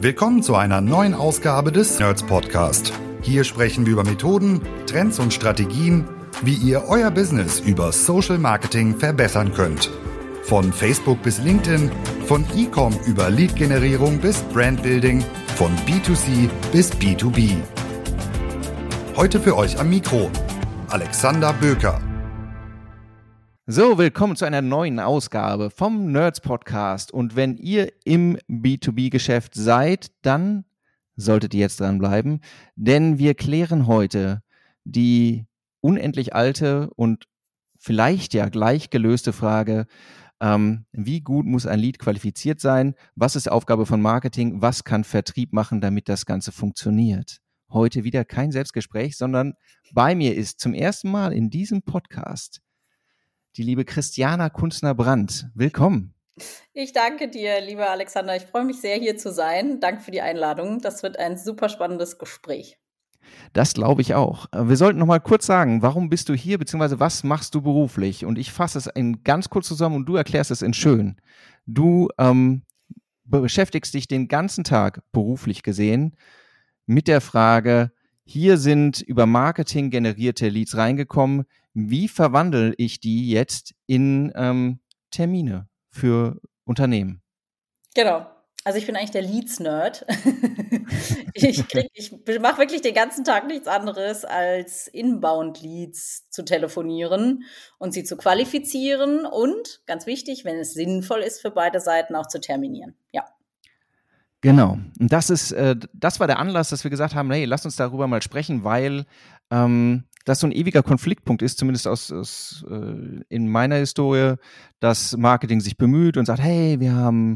Willkommen zu einer neuen Ausgabe des Nerds Podcast. Hier sprechen wir über Methoden, Trends und Strategien, wie ihr euer Business über Social Marketing verbessern könnt. Von Facebook bis LinkedIn, von E-Com über Lead-Generierung bis Brandbuilding, von B2C bis B2B. Heute für euch am Mikro Alexander Böker. So, willkommen zu einer neuen Ausgabe vom Nerds Podcast. Und wenn ihr im B2B-Geschäft seid, dann solltet ihr jetzt dranbleiben, denn wir klären heute die unendlich alte und vielleicht ja gleich gelöste Frage, wie gut muss ein Lead qualifiziert sein? Was ist Aufgabe von Marketing? Was kann Vertrieb machen, damit das Ganze funktioniert? Heute wieder kein Selbstgespräch, sondern bei mir ist zum ersten Mal in diesem Podcast die liebe Christiana Kunstner-Brandt. Willkommen. Ich danke dir, lieber Alexander. Ich freue mich sehr, hier zu sein. Danke für die Einladung. Das wird ein super spannendes Gespräch. Das glaube ich auch. Wir sollten noch mal kurz sagen, warum bist du hier, beziehungsweise was machst du beruflich? Und ich fasse es in ganz kurz zusammen und du erklärst es in schön. Du beschäftigst dich den ganzen Tag beruflich gesehen mit der Frage, hier sind über Marketing generierte Leads reingekommen. Wie verwandle ich die jetzt in Termine für Unternehmen? Genau. Also ich bin eigentlich der Leads-Nerd. Ich mache wirklich den ganzen Tag nichts anderes, als Inbound-Leads zu telefonieren und sie zu qualifizieren und, ganz wichtig, wenn es sinnvoll ist für beide Seiten, auch zu terminieren. Ja. Genau. Und das war der Anlass, dass wir gesagt haben, hey, lass uns darüber mal sprechen, weil das so ein ewiger Konfliktpunkt ist, zumindest in meiner Historie, dass Marketing sich bemüht und sagt, hey, wir haben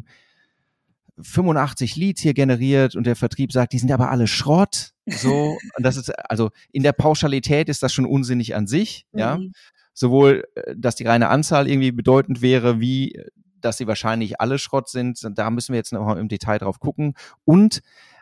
85 Leads hier generiert und der Vertrieb sagt, die sind aber alle Schrott. So, und das ist, also in der Pauschalität ist das schon unsinnig an sich, ja. Sowohl, dass die reine Anzahl irgendwie bedeutend wäre, wie dass sie wahrscheinlich alle Schrott sind. Da müssen wir jetzt noch mal im Detail drauf gucken. Und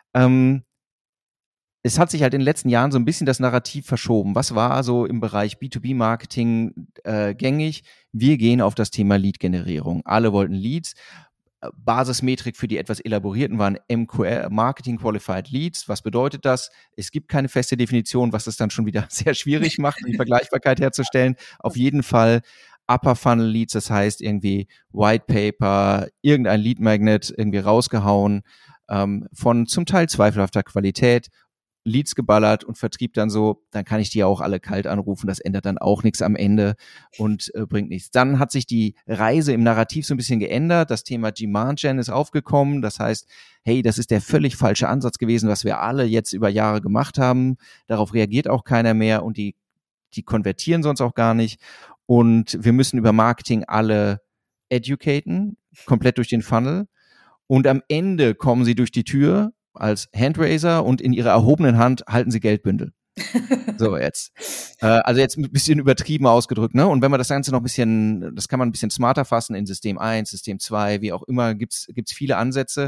es hat sich halt in den letzten Jahren so ein bisschen das Narrativ verschoben. Was war so im Bereich B2B-Marketing gängig? Wir gehen auf das Thema Lead-Generierung. Alle wollten Leads. Basismetrik für die etwas elaborierten waren MQL, Marketing Qualified Leads. Was bedeutet das? Es gibt keine feste Definition, was es dann schon wieder sehr schwierig macht, die Vergleichbarkeit herzustellen. Auf jeden Fall Upper Funnel Leads, das heißt irgendwie White Paper, irgendein Lead Magnet irgendwie rausgehauen, von zum Teil zweifelhafter Qualität, Leads geballert und Vertrieb dann so, dann kann ich die auch alle kalt anrufen, das ändert dann auch nichts am Ende und bringt nichts. Dann hat sich die Reise im Narrativ so ein bisschen geändert, das Thema Demand Gen ist aufgekommen, das heißt, hey, das ist der völlig falsche Ansatz gewesen, was wir alle jetzt über Jahre gemacht haben, darauf reagiert auch keiner mehr und die konvertieren sonst auch gar nicht und wir müssen über Marketing alle educaten, komplett durch den Funnel und am Ende kommen sie durch die Tür als Handraiser und in ihrer erhobenen Hand halten sie Geldbündel. So jetzt. Also jetzt ein bisschen übertrieben ausgedrückt, ne? Und wenn man das Ganze noch ein bisschen, das kann man ein bisschen smarter fassen in System 1, System 2, wie auch immer, gibt's viele Ansätze.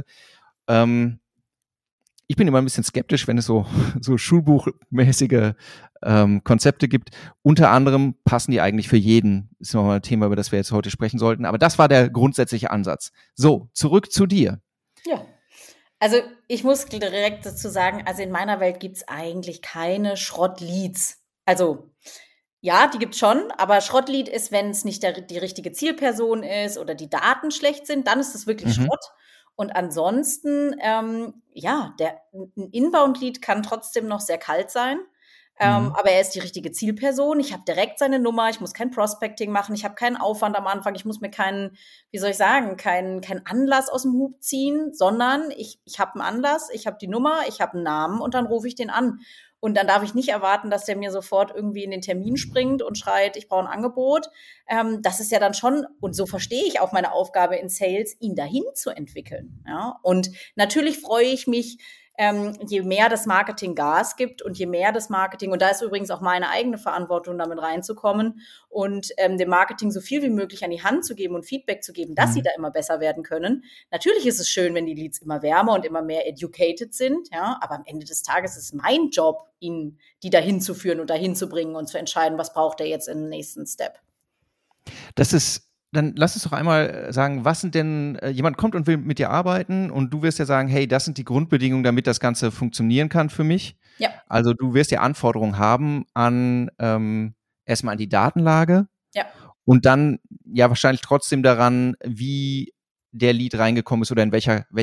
Ich bin immer ein bisschen skeptisch, wenn es so schulbuchmäßige Konzepte gibt. Unter anderem passen die eigentlich für jeden. Ist nochmal ein Thema, über das wir jetzt heute sprechen sollten. Aber das war der grundsätzliche Ansatz. So, zurück zu dir. Ja. Also ich muss direkt dazu sagen, also in meiner Welt gibt's eigentlich keine Schrottleads. Also ja, die gibt's schon, aber Schrottlead ist, wenn es nicht die richtige Zielperson ist oder die Daten schlecht sind, dann ist es wirklich Schrott. Und ansonsten, ein Inbound-Lead kann trotzdem noch sehr kalt sein. Aber er ist die richtige Zielperson. Ich habe direkt seine Nummer. Ich muss kein Prospecting machen. Ich habe keinen Aufwand am Anfang. Ich muss mir keinen Anlass aus dem Hut ziehen, sondern ich habe einen Anlass, ich habe die Nummer, ich habe einen Namen und dann rufe ich den an. Und dann darf ich nicht erwarten, dass der mir sofort irgendwie in den Termin springt und schreit, ich brauche ein Angebot. Das ist ja dann schon, und so verstehe ich auch meine Aufgabe in Sales, ihn dahin zu entwickeln. Ja? Und natürlich freue ich mich, je mehr das Marketing Gas gibt und je mehr das Marketing, und da ist übrigens auch meine eigene Verantwortung, damit reinzukommen und dem Marketing so viel wie möglich an die Hand zu geben und Feedback zu geben, dass sie da immer besser werden können. Natürlich ist es schön, wenn die Leads immer wärmer und immer mehr educated sind, ja, aber am Ende des Tages ist mein Job, ihnen die dahin zu führen und dahin zu bringen und zu entscheiden, was braucht er jetzt im nächsten Step. Das ist dann lass uns doch einmal sagen, was sind denn, jemand kommt und will mit dir arbeiten und du wirst ja sagen, hey, das sind die Grundbedingungen, damit das Ganze funktionieren kann für mich. Ja. Also du wirst ja Anforderungen haben an erstmal an die Datenlage und dann ja wahrscheinlich trotzdem daran, wie der Lead reingekommen ist oder in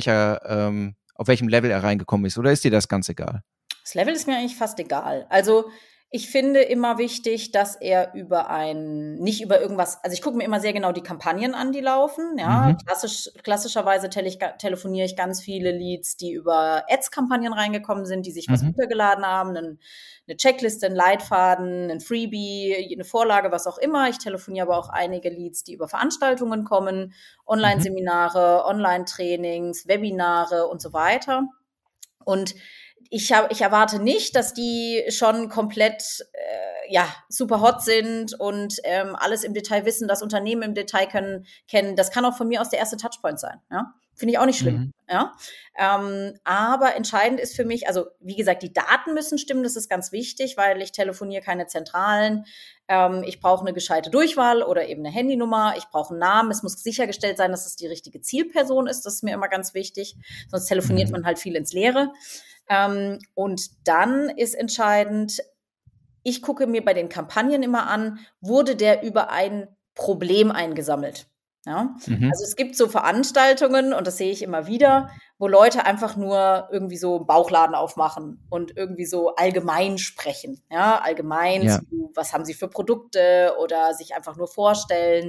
auf welchem Level er reingekommen ist. Oder ist dir das ganz egal? Das Level ist mir eigentlich fast egal. Also ich finde immer wichtig, dass er nicht über irgendwas, also ich gucke mir immer sehr genau die Kampagnen an, die laufen. Ja, klassischerweise telefoniere ich ganz viele Leads, die über Ads-Kampagnen reingekommen sind, die sich was runtergeladen haben, eine Checkliste, einen Leitfaden, ein Freebie, eine Vorlage, was auch immer. Ich telefoniere aber auch einige Leads, die über Veranstaltungen kommen, Online-Seminare, Online-Trainings, Webinare und so weiter. Und ich erwarte nicht, dass die schon komplett super hot sind und alles im Detail wissen, das Unternehmen im Detail kennen. Das kann auch von mir aus der erste Touchpoint sein. Ja? Finde ich auch nicht schlimm. Ja? Aber entscheidend ist für mich, also wie gesagt, die Daten müssen stimmen, das ist ganz wichtig, weil ich telefoniere keine Zentralen. Ich brauche eine gescheite Durchwahl oder eben eine Handynummer. Ich brauche einen Namen. Es muss sichergestellt sein, dass es die richtige Zielperson ist. Das ist mir immer ganz wichtig. Sonst telefoniert man halt viel ins Leere. Und dann ist entscheidend, ich gucke mir bei den Kampagnen immer an, wurde der über ein Problem eingesammelt? Ja? Also es gibt so Veranstaltungen, und das sehe ich immer wieder, wo Leute einfach nur irgendwie so einen Bauchladen aufmachen und irgendwie so allgemein sprechen. Ja, allgemein, so, was haben sie für Produkte oder sich einfach nur vorstellen.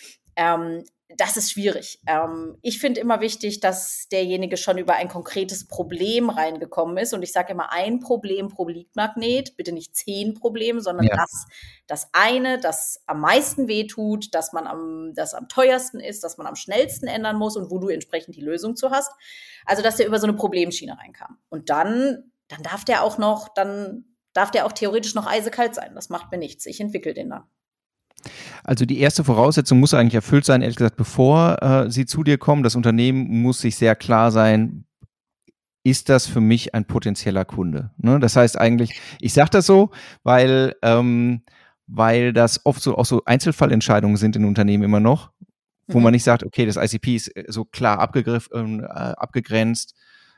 Das ist schwierig. Ich finde immer wichtig, dass derjenige schon über ein konkretes Problem reingekommen ist. Und ich sage immer, ein Problem pro Lead-Magnet, bitte nicht 10 Probleme, sondern das eine, das am meisten wehtut, das am teuersten ist, das man am schnellsten ändern muss und wo du entsprechend die Lösung zu hast. Also, dass der über so eine Problemschiene reinkam. Und dann darf der auch theoretisch noch eisekalt sein. Das macht mir nichts. Ich entwickle den dann. Also die erste Voraussetzung muss eigentlich erfüllt sein, ehrlich gesagt, bevor sie zu dir kommen. Das Unternehmen muss sich sehr klar sein, ist das für mich ein potenzieller Kunde? Ne? Das heißt eigentlich, ich sage das so, weil das oft so auch so Einzelfallentscheidungen sind in Unternehmen immer noch, wo man nicht sagt, okay, das ICP ist so klar abgegrenzt,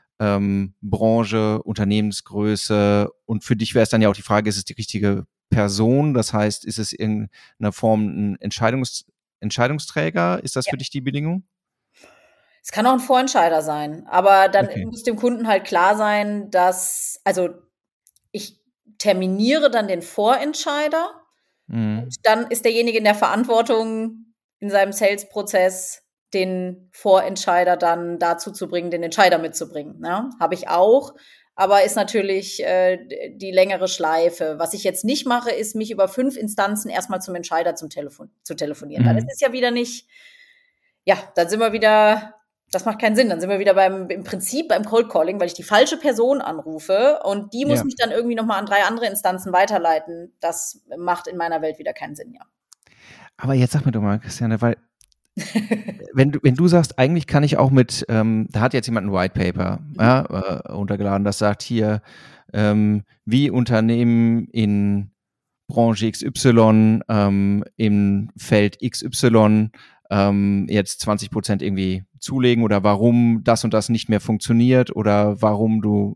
Branche, Unternehmensgröße, und für dich wäre es dann ja auch die Frage, ist es die richtige Person? Das heißt, ist es in einer Form ein Entscheidungsträger? Ist das für dich die Bedingung? Es kann auch ein Vorentscheider sein, aber dann muss dem Kunden halt klar sein, also ich terminiere dann den Vorentscheider und dann ist derjenige in der Verantwortung, in seinem Sales-Prozess den Vorentscheider dann dazu zu bringen, den Entscheider mitzubringen. Ne? Habe ich auch. Aber ist natürlich die längere Schleife. Was ich jetzt nicht mache, ist, mich über 5 Instanzen erstmal zum Entscheider zu telefonieren. Dann ist es ja wieder nicht, dann sind wir wieder, das macht keinen Sinn. Dann sind wir wieder im Prinzip beim Cold Calling, weil ich die falsche Person anrufe und die muss mich dann irgendwie nochmal an 3 andere Instanzen weiterleiten. Das macht in meiner Welt wieder keinen Sinn, ja. Aber jetzt sag mir doch mal, Christiane, weil wenn du sagst, eigentlich kann ich auch da hat jetzt jemand ein White Paper runtergeladen, das sagt hier, wie Unternehmen in Branche XY im Feld XY jetzt 20% irgendwie zulegen oder warum das und das nicht mehr funktioniert oder warum du,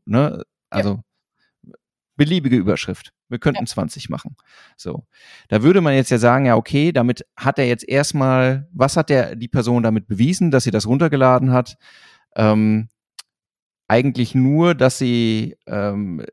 beliebige Überschrift. Wir könnten 20 machen. So. Da würde man jetzt ja sagen, ja, okay, damit hat er jetzt erstmal, was hat die Person damit bewiesen, dass sie das runtergeladen hat? Eigentlich nur, dass sie offen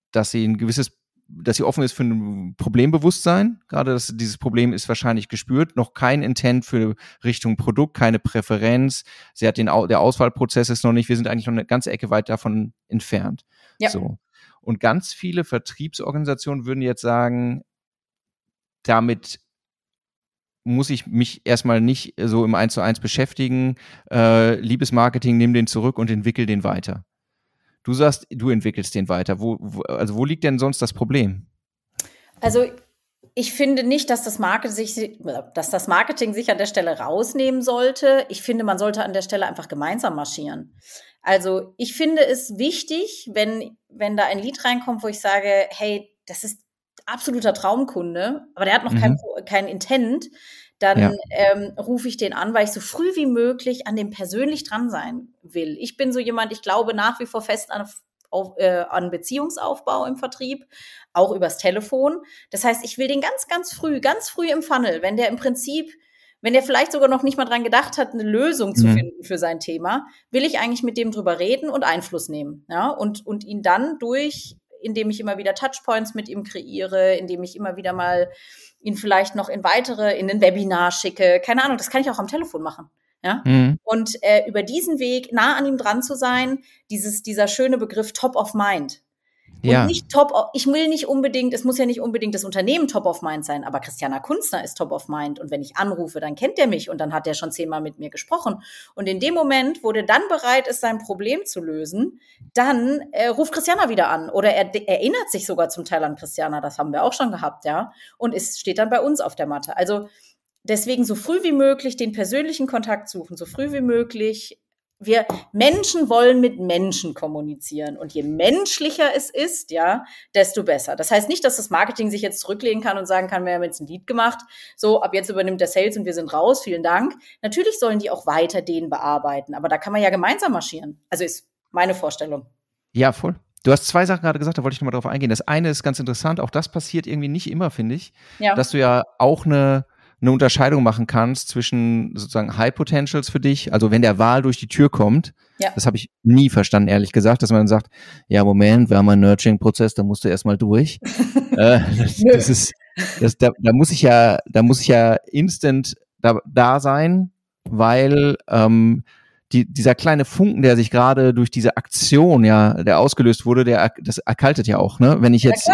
ist für ein Problembewusstsein. Gerade dieses Problem ist wahrscheinlich gespürt. Noch kein Intent für Richtung Produkt, keine Präferenz. Sie hat der Auswahlprozess ist noch nicht. Wir sind eigentlich noch eine ganze Ecke weit davon entfernt. Ja. So. Und ganz viele Vertriebsorganisationen würden jetzt sagen, damit muss ich mich erstmal nicht so im 1:1 beschäftigen. Liebes Marketing, nimm den zurück und entwickel den weiter. Du sagst, du entwickelst den weiter. Wo liegt denn sonst das Problem? Also ich finde nicht, dass das Marketing sich an der Stelle rausnehmen sollte. Ich finde, man sollte an der Stelle einfach gemeinsam marschieren. Also ich finde es wichtig, wenn da ein Lead reinkommt, wo ich sage, hey, das ist absoluter Traumkunde, aber der hat noch kein Intent, dann rufe ich den an, weil ich so früh wie möglich an dem persönlich dran sein will. Ich bin so jemand, ich glaube nach wie vor fest an Beziehungsaufbau im Vertrieb, auch übers Telefon. Das heißt, ich will den ganz früh im Funnel, wenn der vielleicht sogar noch nicht mal dran gedacht hat, eine Lösung zu finden für sein Thema, will ich eigentlich mit dem drüber reden und Einfluss nehmen. Ja? Und ihn dann indem ich immer wieder Touchpoints mit ihm kreiere, indem ich immer wieder mal ihn vielleicht noch in ein Webinar schicke. Keine Ahnung, das kann ich auch am Telefon machen. Ja? Und über diesen Weg nah an ihm dran zu sein, dieser schöne Begriff Top of Mind. Und nicht ich will nicht unbedingt, es muss ja nicht unbedingt das Unternehmen Top of Mind sein, aber Christiana Kunzner ist Top of Mind. Und wenn ich anrufe, dann kennt er mich und dann hat er schon 10-mal mit mir gesprochen. Und in dem Moment, wo der dann bereit ist, sein Problem zu lösen, dann ruft Christiana wieder an. Oder er erinnert sich sogar zum Teil an Christiana, das haben wir auch schon gehabt, ja. Und steht dann bei uns auf der Matte. Also deswegen so früh wie möglich den persönlichen Kontakt suchen, so früh wie möglich. Wir Menschen wollen mit Menschen kommunizieren. Und je menschlicher es ist, ja, desto besser. Das heißt nicht, dass das Marketing sich jetzt zurücklehnen kann und sagen kann, wir haben jetzt ein Lead gemacht, so, ab jetzt übernimmt der Sales und wir sind raus, vielen Dank. Natürlich sollen die auch weiter den bearbeiten, aber da kann man ja gemeinsam marschieren. Also ist meine Vorstellung. Ja, voll. Du hast 2 Sachen gerade gesagt, da wollte ich nochmal drauf eingehen. Das eine ist ganz interessant, auch das passiert irgendwie nicht immer, finde ich, dass du ja auch eine Unterscheidung machen kannst zwischen sozusagen High Potentials für dich, also wenn der Wal durch die Tür kommt, das habe ich nie verstanden, ehrlich gesagt, dass man dann sagt, ja Moment, wir haben einen Nurturing-Prozess, da musst du erstmal durch. Da muss ich ja instant da sein, weil dieser kleine Funken, der sich gerade durch diese Aktion, der ausgelöst wurde, das erkaltet ja auch, ne? Wenn ich jetzt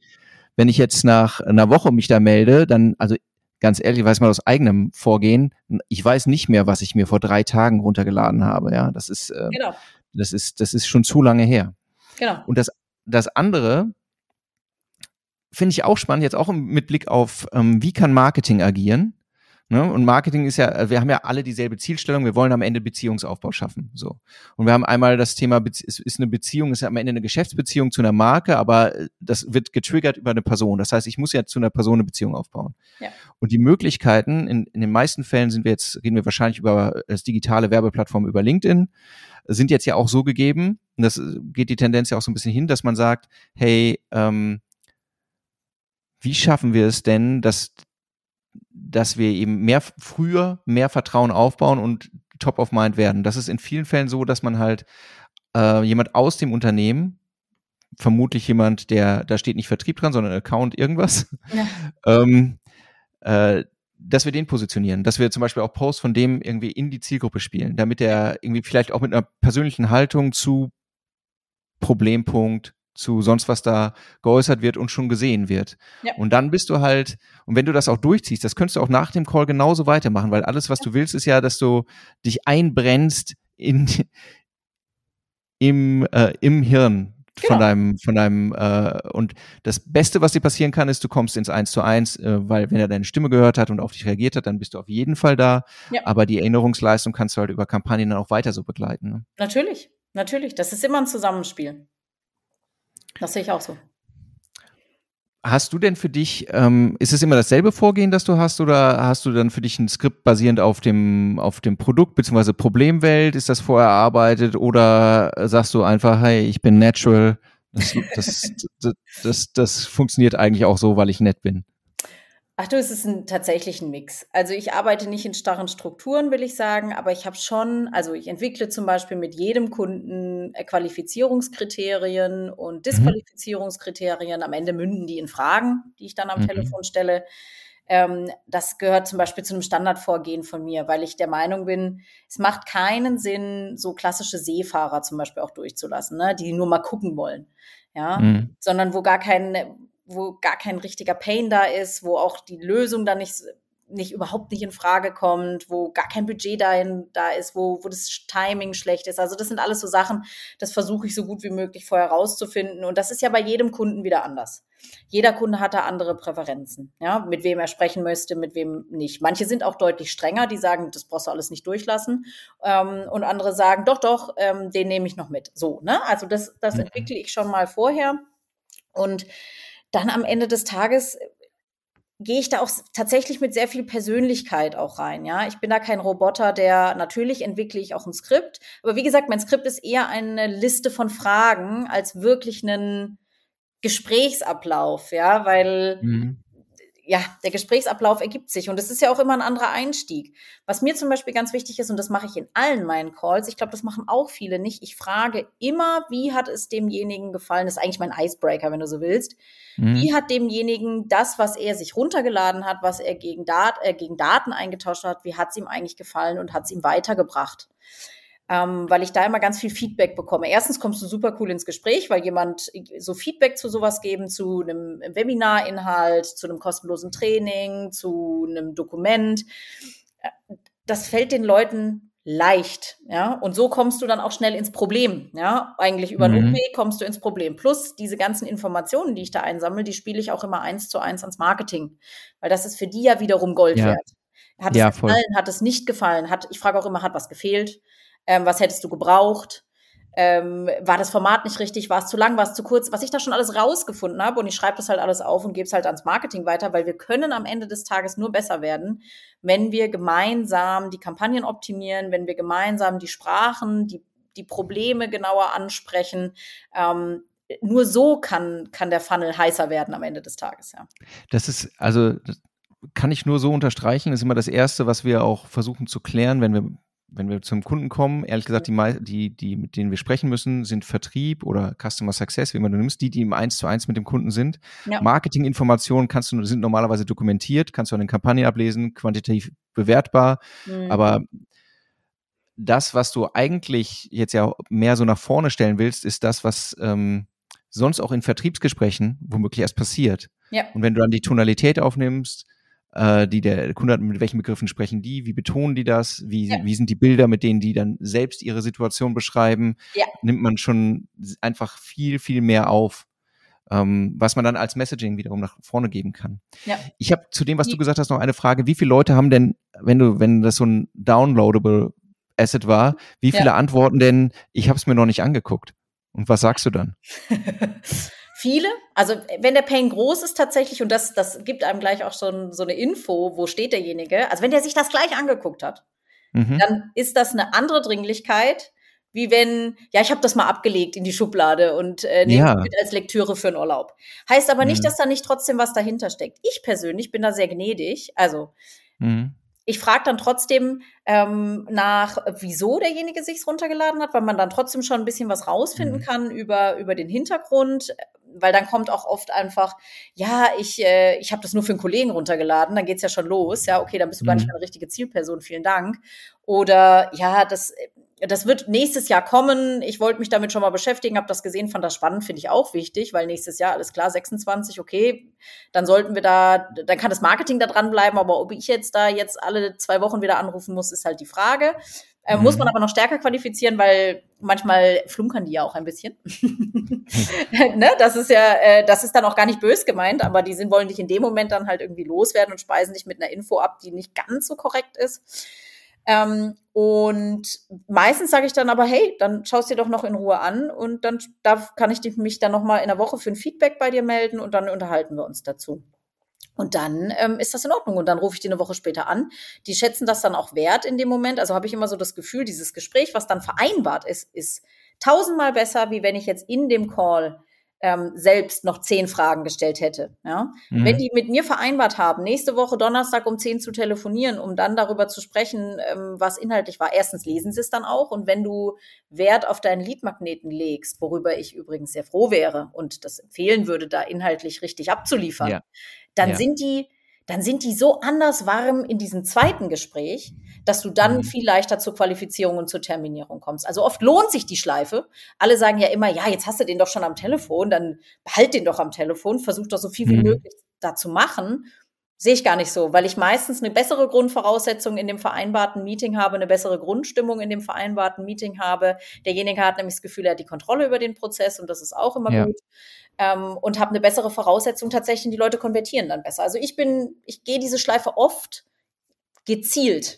nach einer Woche mich da melde, dann, also ganz ehrlich, weiß man aus eigenem Vorgehen, ich weiß nicht mehr, was ich mir vor 3 Tagen runtergeladen habe. Ja, das ist schon zu lange her. Genau. Und das andere finde ich auch spannend, jetzt auch mit Blick auf, wie kann Marketing agieren? Ne? Und Marketing ist ja, wir haben ja alle dieselbe Zielstellung, wir wollen am Ende Beziehungsaufbau schaffen. So. Und wir haben einmal das Thema, ist eine Beziehung, ist ja am Ende eine Geschäftsbeziehung zu einer Marke, aber das wird getriggert über eine Person. Das heißt, ich muss ja zu einer Person eine Beziehung aufbauen. Ja. Und die Möglichkeiten, in den meisten Fällen reden wir wahrscheinlich über das digitale Werbeplattform über LinkedIn, sind jetzt ja auch so gegeben, und das geht die Tendenz ja auch so ein bisschen hin, dass man sagt, hey, wie schaffen wir es denn, dass wir eben früher mehr Vertrauen aufbauen und top of mind werden. Das ist in vielen Fällen so, dass man halt jemand aus dem Unternehmen, vermutlich jemand, da steht nicht Vertrieb dran, sondern Account irgendwas, dass wir den positionieren, dass wir zum Beispiel auch Posts von dem irgendwie in die Zielgruppe spielen, damit er irgendwie vielleicht auch mit einer persönlichen Haltung zu Problempunkt, zu sonst was da geäußert wird und schon gesehen wird. Ja. Und dann bist du halt, und wenn du das auch durchziehst, das könntest du auch nach dem Call genauso weitermachen, weil alles, was du willst, ist ja, dass du dich einbrennst im Hirn von deinem und das Beste, was dir passieren kann, ist, du kommst ins 1:1, weil wenn er deine Stimme gehört hat und auf dich reagiert hat, dann bist du auf jeden Fall da. Ja. Aber die Erinnerungsleistung kannst du halt über Kampagnen dann auch weiter so begleiten. Ne? Natürlich. Das ist immer ein Zusammenspiel. Das sehe ich auch so. Hast du denn für dich, ist es immer dasselbe Vorgehen, das du hast, oder hast du dann für dich ein Skript basierend auf dem Produkt bzw. Problemwelt? Ist das vorher erarbeitet, oder sagst du einfach, hey, ich bin natural, das funktioniert eigentlich auch so, weil ich nett bin? Ach du, es ist tatsächlich ein Mix. Also ich arbeite nicht in starren Strukturen, will ich sagen, aber ich ich entwickle zum Beispiel mit jedem Kunden Qualifizierungskriterien und Disqualifizierungskriterien. Am Ende münden die in Fragen, die ich dann am Telefon stelle. Das gehört zum Beispiel zu einem Standardvorgehen von mir, weil ich der Meinung bin, es macht keinen Sinn, so klassische Seefahrer zum Beispiel auch durchzulassen, ne, die nur mal gucken wollen, ja, sondern wo gar kein richtiger Pain da ist, wo auch die Lösung dann überhaupt nicht in Frage kommt, wo gar kein Budget da ist, wo das Timing schlecht ist. Also das sind alles so Sachen, das versuche ich so gut wie möglich vorher rauszufinden. Und das ist ja bei jedem Kunden wieder anders. Jeder Kunde hat da andere Präferenzen, ja, mit wem er sprechen möchte, mit wem nicht. Manche sind auch deutlich strenger, die sagen, das brauchst du alles nicht durchlassen. Und andere sagen, doch, den nehme ich noch mit. So, ne? Also das entwickle ich schon mal vorher. Und dann am Ende des Tages gehe ich da auch tatsächlich mit sehr viel Persönlichkeit auch rein, ja. Ich bin da kein Roboter, natürlich entwickle ich auch ein Skript. Aber wie gesagt, mein Skript ist eher eine Liste von Fragen als wirklich einen Gesprächsablauf, ja, weil der Gesprächsablauf ergibt sich und es ist ja auch immer ein anderer Einstieg. Was mir zum Beispiel ganz wichtig ist, und das mache ich in allen meinen Calls, ich glaube, das machen auch viele nicht, ich frage immer, wie hat es demjenigen gefallen, das ist eigentlich mein Icebreaker, wenn du so willst, wie hat demjenigen das, was er sich runtergeladen hat, was er gegen Daten eingetauscht hat, wie hat es ihm eigentlich gefallen und hat es ihm weitergebracht? Weil ich da immer ganz viel Feedback bekomme. Erstens kommst du super cool ins Gespräch, weil jemand so Feedback zu sowas geben, zu einem Webinarinhalt, zu einem kostenlosen Training, zu einem Dokument. Das fällt den Leuten leicht, ja. Und so kommst du dann auch schnell ins Problem, ja. Eigentlich über einen Umweg kommst du ins Problem. Plus diese ganzen Informationen, die ich da einsammle, die spiele ich auch immer 1:1 ans Marketing. Weil das ist für die ja wiederum Gold wert. Hat es gefallen, hat es nicht gefallen? Ich frage auch immer, hat was gefehlt? Was hättest du gebraucht? War das Format nicht richtig? War es zu lang? War es zu kurz? Was ich da schon alles rausgefunden habe und ich schreibe das halt alles auf und gebe es halt ans Marketing weiter, weil wir können am Ende des Tages nur besser werden, wenn wir gemeinsam die Kampagnen optimieren, wenn wir gemeinsam die Sprachen, die Probleme genauer ansprechen. Nur so kann der Funnel heißer werden am Ende des Tages, ja. Das kann ich nur so unterstreichen. Das ist immer das Erste, was wir auch versuchen zu klären, wenn wir zum Kunden kommen. Ehrlich gesagt, die mit denen wir sprechen müssen, sind Vertrieb oder Customer Success, wie man du nimmst, die im 1:1 mit dem Kunden sind. Ja. Marketinginformationen sind normalerweise dokumentiert, kannst du an den Kampagnen ablesen, quantitativ bewertbar. Aber das, was du eigentlich jetzt ja mehr so nach vorne stellen willst, ist das, was sonst auch in Vertriebsgesprächen womöglich erst passiert. Ja. Und wenn du dann die Tonalität aufnimmst, die der Kunde hat, mit welchen Begriffen sprechen die, wie betonen die das, wie sind die Bilder, mit denen die dann selbst ihre Situation beschreiben, nimmt man schon einfach viel, viel mehr auf, was man dann als Messaging wiederum nach vorne geben kann. Ja. Ich habe zu dem, was du gesagt hast, noch eine Frage. Wie viele Leute haben denn, wenn das so ein downloadable Asset war, wie viele antworten denn, ich habe es mir noch nicht angeguckt? Und was sagst du dann? Viele, also wenn der Pain groß ist tatsächlich, und das gibt einem gleich auch schon so eine Info, wo steht derjenige, also wenn der sich das gleich angeguckt hat, dann ist das eine andere Dringlichkeit, wie wenn, ich habe das mal abgelegt in die Schublade und nehme mit als Lektüre für einen Urlaub. Heißt aber nicht, dass da nicht trotzdem was dahinter steckt. Ich persönlich bin da sehr gnädig, also ich frage dann trotzdem nach, wieso derjenige sich's runtergeladen hat, weil man dann trotzdem schon ein bisschen was rausfinden kann über den Hintergrund, weil dann kommt auch oft einfach, ich habe das nur für einen Kollegen runtergeladen, dann geht's ja schon los, okay, dann bist du gar nicht mehr eine richtige Zielperson, vielen Dank. Oder das wird nächstes Jahr kommen, ich wollte mich damit schon mal beschäftigen, habe das gesehen, fand das spannend, finde ich auch wichtig, weil nächstes Jahr, alles klar, 26, okay, dann dann kann das Marketing da dranbleiben, aber ob ich jetzt alle 2 Wochen wieder anrufen muss, ist halt die Frage. Muss man aber noch stärker qualifizieren, weil manchmal flunkern die ja auch ein bisschen. Ne? Das ist dann auch gar nicht böse gemeint, aber die wollen dich in dem Moment dann halt irgendwie loswerden und speisen dich mit einer Info ab, die nicht ganz so korrekt ist. Und meistens sage ich dann aber, hey, dann schaust dir doch noch in Ruhe an und dann kann ich mich dann noch mal in einer Woche für ein Feedback bei dir melden und dann unterhalten wir uns dazu. Und dann ist das in Ordnung. Und dann rufe ich die eine Woche später an. Die schätzen das dann auch wert in dem Moment. Also habe ich immer so das Gefühl, dieses Gespräch, was dann vereinbart ist 1000-mal besser, wie wenn ich jetzt in dem Call selbst noch 10 Fragen gestellt hätte. Ja? Wenn die mit mir vereinbart haben, nächste Woche Donnerstag um 10 zu telefonieren, um dann darüber zu sprechen, was inhaltlich war. Erstens lesen sie es dann auch. Und wenn du Wert auf deinen Leadmagneten legst, worüber ich übrigens sehr froh wäre und das empfehlen würde, da inhaltlich richtig abzuliefern, dann sind die so anders warm in diesem zweiten Gespräch, dass du dann viel leichter zur Qualifizierung und zur Terminierung kommst. Also oft lohnt sich die Schleife. Alle sagen ja immer, jetzt hast du den doch schon am Telefon, dann behalt den doch am Telefon, versuch doch so viel wie möglich da zu machen. Sehe ich gar nicht so, weil ich meistens eine bessere Grundvoraussetzung in dem vereinbarten Meeting habe, eine bessere Grundstimmung in dem vereinbarten Meeting habe. Derjenige hat nämlich das Gefühl, er hat die Kontrolle über den Prozess und das ist auch immer gut. Und habe eine bessere Voraussetzung tatsächlich, und die Leute konvertieren dann besser. Also ich gehe diese Schleife oft gezielt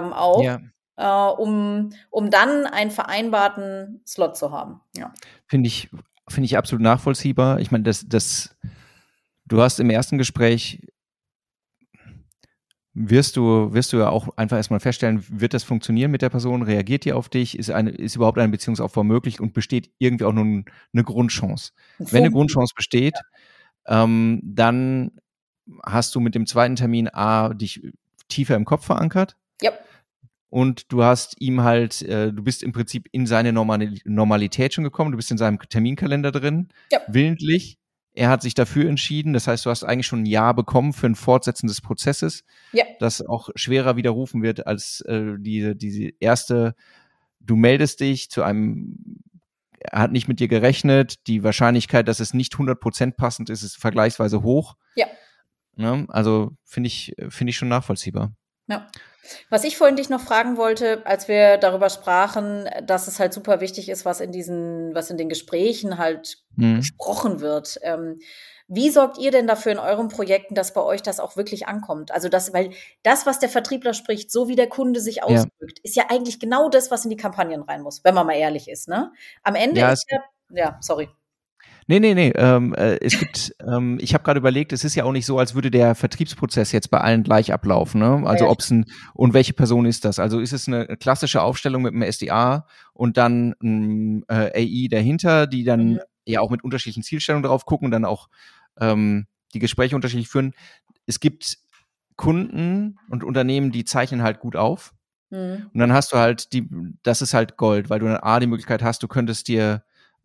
um dann einen vereinbarten Slot zu haben. Ja. Finde ich absolut nachvollziehbar. Ich meine, du hast im ersten Gespräch wirst du ja auch einfach erstmal feststellen, wird das funktionieren mit der Person, reagiert die auf dich, ist überhaupt eine Beziehungsaufbau möglich und besteht irgendwie auch nur eine Grundchance. Wenn eine Grundchance besteht, dann hast du mit dem zweiten Termin dich tiefer im Kopf verankert. Ja. Und du hast ihm halt, du bist im Prinzip in seine Normalität schon gekommen, du bist in seinem Terminkalender drin, willentlich. Er hat sich dafür entschieden, das heißt, du hast eigentlich schon ein Ja bekommen für ein Fortsetzen des Prozesses, das auch schwerer widerrufen wird als diese erste, du meldest dich zu einem, er hat nicht mit dir gerechnet, die Wahrscheinlichkeit, dass es nicht 100% passend ist, ist vergleichsweise hoch. Ja. Ne? Also finde ich schon nachvollziehbar. Ja. Was ich vorhin dich noch fragen wollte, als wir darüber sprachen, dass es halt super wichtig ist, was in den Gesprächen halt gesprochen wird. Wie sorgt ihr denn dafür in euren Projekten, dass bei euch das auch wirklich ankommt? Also weil das, was der Vertriebler spricht, so wie der Kunde sich ausdrückt, ist ja eigentlich genau das, was in die Kampagnen rein muss, wenn man mal ehrlich ist, ne? Am Ende sorry. Nee. Es gibt, ich habe gerade überlegt, es ist ja auch nicht so, als würde der Vertriebsprozess jetzt bei allen gleich ablaufen. Ne? Also und welche Person ist das? Also ist es eine klassische Aufstellung mit einem SDA und dann ein AI dahinter, die dann ja auch mit unterschiedlichen Zielstellungen drauf gucken und dann auch die Gespräche unterschiedlich führen. Es gibt Kunden und Unternehmen, die zeichnen halt gut auf. Und dann hast du halt das ist halt Gold, weil du dann die Möglichkeit hast, du könntest dir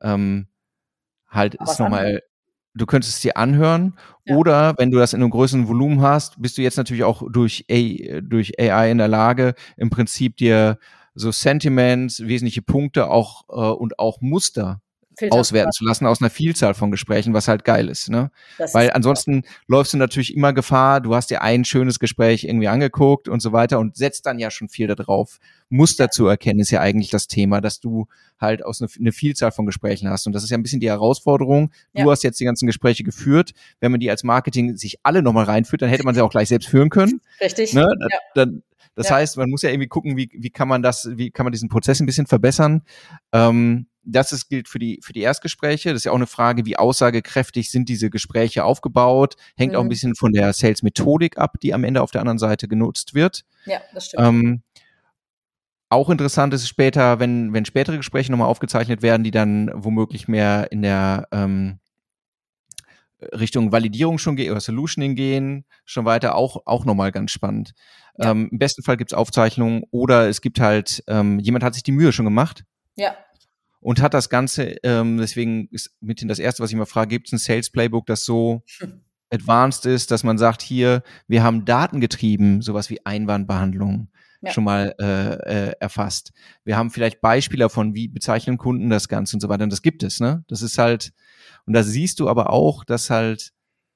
du könntest es dir anhören oder wenn du das in einem größeren Volumen hast, bist du jetzt natürlich auch durch AI in der Lage, im Prinzip dir so Sentiments, wesentliche Punkte und auch Muster auswerten zu lassen aus einer Vielzahl von Gesprächen, was halt geil ist, ne? Weil ansonsten läufst du natürlich immer Gefahr, du hast dir ein schönes Gespräch irgendwie angeguckt und so weiter und setzt dann ja schon viel da drauf. Muster zu erkennen ist ja eigentlich das Thema, dass du halt eine Vielzahl von Gesprächen hast und das ist ja ein bisschen die Herausforderung. Du hast jetzt die ganzen Gespräche geführt, wenn man die als Marketing sich alle nochmal reinführt, dann hätte man sie auch gleich selbst führen können. Richtig. Ne? Das heißt, man muss ja irgendwie gucken, wie kann man diesen Prozess ein bisschen verbessern. Gilt für die Erstgespräche. Das ist ja auch eine Frage, wie aussagekräftig sind diese Gespräche aufgebaut. Hängt auch ein bisschen von der Sales-Methodik ab, die am Ende auf der anderen Seite genutzt wird. Ja, das stimmt. Auch interessant ist später, wenn spätere Gespräche nochmal aufgezeichnet werden, die dann womöglich mehr in der Richtung Validierung schon gehen oder Solutioning gehen, schon weiter auch nochmal ganz spannend. Ja. Im besten Fall gibt's Aufzeichnungen oder es gibt halt, jemand hat sich die Mühe schon gemacht. Ja. Und hat das Ganze, deswegen ist mithin das Erste, was ich mal frage, gibt es ein Sales-Playbook, das so advanced ist, dass man sagt, hier, wir haben datengetrieben, sowas wie Einwandbehandlung schon mal erfasst. Wir haben vielleicht Beispiele davon, wie bezeichnen Kunden das Ganze und so weiter. Und das gibt es, ne? Das ist halt, und da siehst du aber auch, dass halt,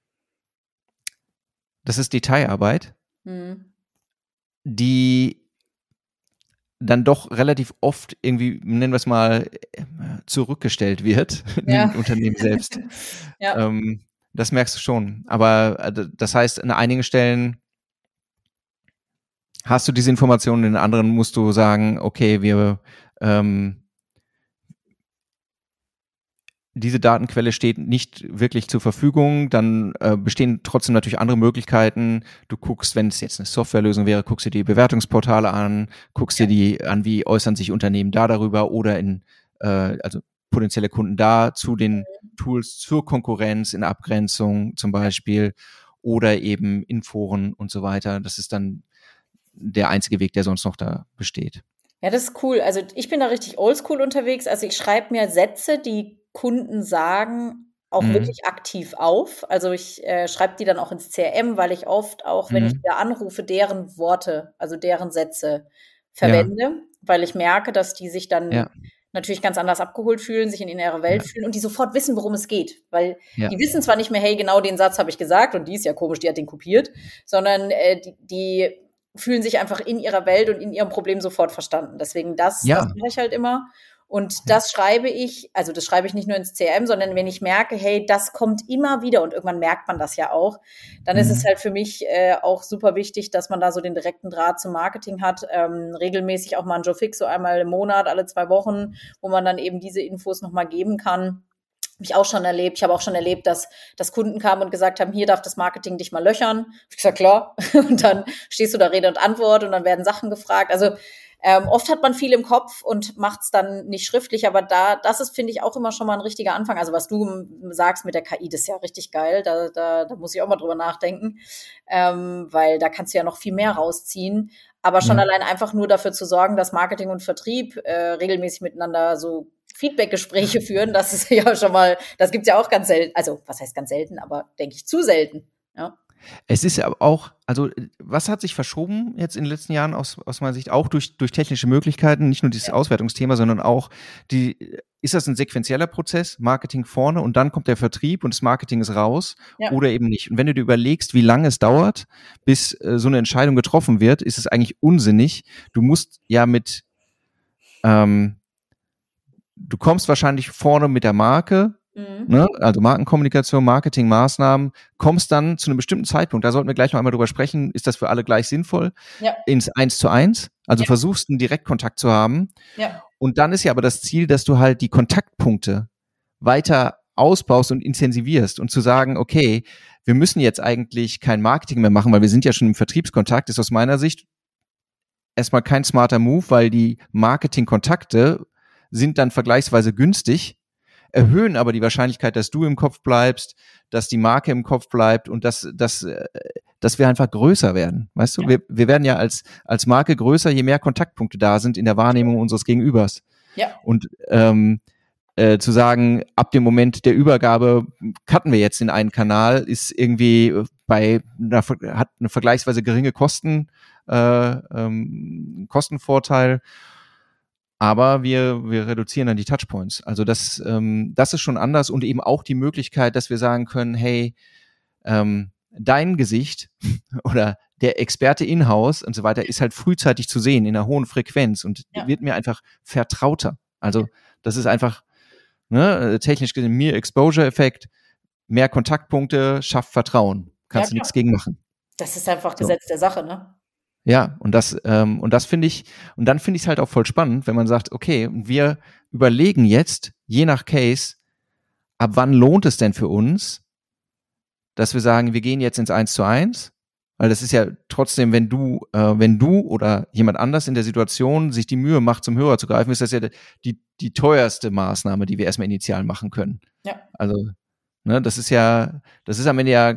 das ist Detailarbeit, die dann doch relativ oft irgendwie, nennen wir es mal, zurückgestellt wird im Unternehmen selbst. Das merkst du schon. Aber das heißt, an einigen Stellen hast du diese Informationen, in anderen musst du sagen, okay, diese Datenquelle steht nicht wirklich zur Verfügung, dann bestehen trotzdem natürlich andere Möglichkeiten. Du guckst, wenn es jetzt eine Softwarelösung wäre, guckst dir die Bewertungsportale an, guckst dir die an, wie äußern sich Unternehmen da darüber oder also potenzielle Kunden da zu den Tools zur Konkurrenz in Abgrenzung zum Beispiel oder eben in Foren und so weiter. Das ist dann der einzige Weg, der sonst noch da besteht. Ja, das ist cool. Also ich bin da richtig oldschool unterwegs. Also ich schreibe mir Sätze, die Kunden sagen, auch wirklich aktiv auf. Also ich schreibe die dann auch ins CRM, weil ich oft auch, wenn ich wieder anrufe, deren Worte, also deren Sätze verwende, weil ich merke, dass die sich dann natürlich ganz anders abgeholt fühlen, sich in ihrer Welt fühlen und die sofort wissen, worum es geht. Weil die wissen zwar nicht mehr, hey, genau den Satz habe ich gesagt und die ist ja komisch, die hat den kopiert, sondern die fühlen sich einfach in ihrer Welt und in ihrem Problem sofort verstanden. Deswegen das mache ich halt immer. Und das schreibe ich nicht nur ins CRM, sondern wenn ich merke, hey, das kommt immer wieder und irgendwann merkt man das ja auch, dann ist es halt für mich auch super wichtig, dass man da so den direkten Draht zum Marketing hat, regelmäßig auch mal ein Joe Fix, so einmal im Monat, alle 2 Wochen, wo man dann eben diese Infos nochmal geben kann. ich auch schon erlebt. Ich habe auch schon erlebt, dass Kunden kamen und gesagt haben, hier darf das Marketing dich mal löchern. Ich gesagt, klar. Und dann stehst du da Rede und Antwort und dann werden Sachen gefragt. Also oft hat man viel im Kopf und macht es dann nicht schriftlich, aber das ist, finde ich, auch immer schon mal ein richtiger Anfang. Also was du sagst mit der KI, das ist ja richtig geil. Da muss ich auch mal drüber nachdenken, weil da kannst du ja noch viel mehr rausziehen. Aber schon allein einfach nur dafür zu sorgen, dass Marketing und Vertrieb regelmäßig miteinander so Feedback-Gespräche führen, das ist ja schon mal, das gibt's ja auch ganz selten. Also was heißt ganz selten, aber denke ich zu selten. Ja. Es ist aber auch, also was hat sich verschoben jetzt in den letzten Jahren aus meiner Sicht, auch durch technische Möglichkeiten, nicht nur dieses Auswertungsthema, sondern auch ist das ein sequenzieller Prozess, Marketing vorne und dann kommt der Vertrieb und das Marketing ist raus oder eben nicht. Und wenn du dir überlegst, wie lange es dauert, bis so eine Entscheidung getroffen wird, ist es eigentlich unsinnig. Du musst ja du kommst wahrscheinlich vorne mit der Marke, ne? Also Markenkommunikation, Marketingmaßnahmen, kommst dann zu einem bestimmten Zeitpunkt, da sollten wir gleich noch einmal drüber sprechen, ist das für alle gleich sinnvoll, ins 1:1, also versuchst einen Direktkontakt zu haben. Ja. Und dann ist ja aber das Ziel, dass du halt die Kontaktpunkte weiter ausbaust und intensivierst und zu sagen, okay, wir müssen jetzt eigentlich kein Marketing mehr machen, weil wir sind ja schon im Vertriebskontakt, ist aus meiner Sicht erstmal kein smarter Move, weil die Marketingkontakte sind dann vergleichsweise günstig, erhöhen aber die Wahrscheinlichkeit, dass du im Kopf bleibst, dass die Marke im Kopf bleibt und dass wir einfach größer werden. Weißt du, wir werden ja als Marke größer, je mehr Kontaktpunkte da sind in der Wahrnehmung unseres Gegenübers. Ja. Und zu sagen, ab dem Moment der Übergabe cutten wir jetzt in einen Kanal, ist irgendwie hat eine vergleichsweise geringe Kostenvorteil. Aber wir reduzieren dann die Touchpoints. Also das ist schon anders und eben auch die Möglichkeit, dass wir sagen können, hey, dein Gesicht oder der Experte in-house und so weiter ist halt frühzeitig zu sehen in einer hohen Frequenz und wird mir einfach vertrauter. Also das ist einfach technisch gesehen mehr Exposure-Effekt, mehr Kontaktpunkte, schafft Vertrauen. Kannst du nichts gegen machen. Das ist einfach Gesetz der Sache, ne? Ja, und das finde ich, und dann finde ich es halt auch voll spannend, wenn man sagt, okay, wir überlegen jetzt, je nach Case, ab wann lohnt es denn für uns, dass wir sagen, wir gehen jetzt ins 1:1, weil das ist ja trotzdem, wenn du oder jemand anders in der Situation sich die Mühe macht, zum Hörer zu greifen, ist das ja die teuerste Maßnahme, die wir erstmal initial machen können. Ja. Also, das ist am Ende ja